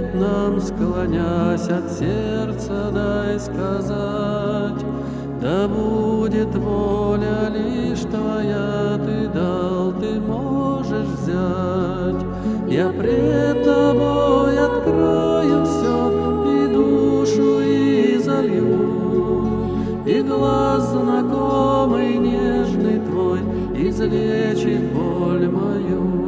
нам, склонясь от сердца, дай сказать: да будет воля лишь Твоя, Ты дал, Ты можешь взять. Я пред Тобой открою все, и душу изолью, и глаз знакомый, нежный Твой излечит боль мою.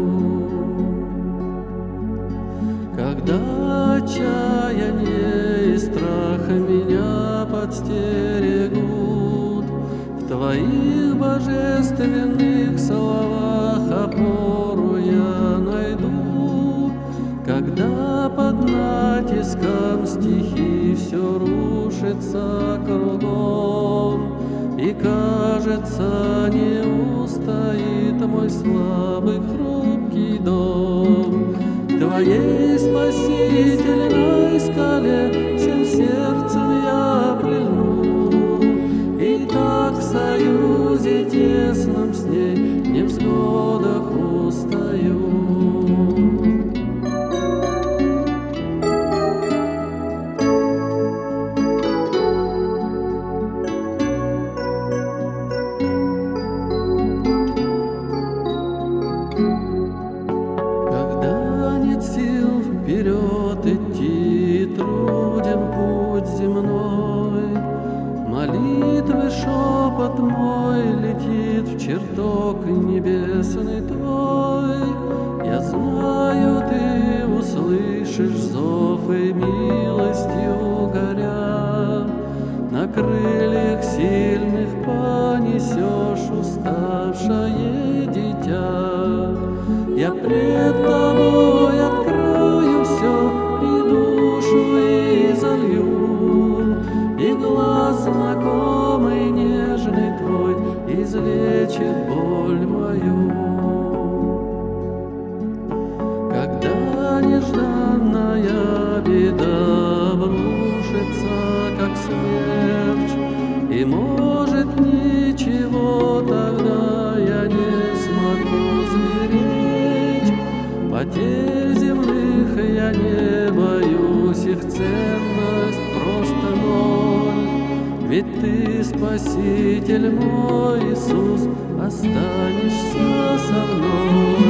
Когда отчаяние и страх меня подстерегут, в Твоих божественных словах опору я найду. Когда под натиском стихий все рушится кругом, и кажется, не устоит мой слабый хрупкий дом, к Твоей спасительной скале всем сердцем я прильну, и так в союзе тесном с ней в невзгодах устаю. Сил вперед идти, труден путь земной, молитвы шепот мой летит в чертог небесный Твой. Я знаю, Ты услышишь зов и милостью горя, на крыльях сильных понесешь уставшее дитя. Я пред Тобой открою все, и душу изолью, и глаз знакомый, нежный Твой излечит боль мою. Когда нежданная беда обрушится, как смерч, и может ничего тогда я не смогу измерить, потерь земных я не боюсь, их ценность просто ноль. Ведь Ты, Спаситель мой Иисус, останешься со мной.